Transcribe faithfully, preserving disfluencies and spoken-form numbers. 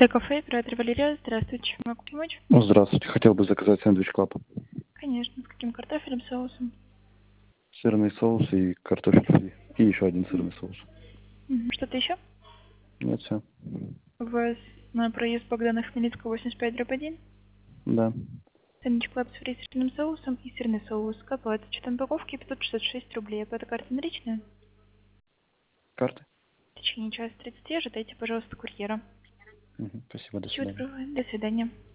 Т-кафе, оператор Валерия. Здравствуйте. Чем могу помочь? Ну, здравствуйте. Хотел бы заказать сэндвич клаб. Конечно. С каким картофелем, соусом? Сырный соус и картофель фри. И еще один сырный соус. Мгм. Что-то еще? Нет, все. У вас на проезд Богдана Хмельницкого восемьдесят пять дробь один. Да. Сэндвич клаб с фри с сырным соусом и сырный соус. Какая цвет упаковки? пятьсот шестьдесят шесть рублей. Оплата карты наличная? Карты? В течение часа тридцати ожидайте, пожалуйста, курьера. Мгм. Спасибо, до Всего свидания. доброго. До свидания.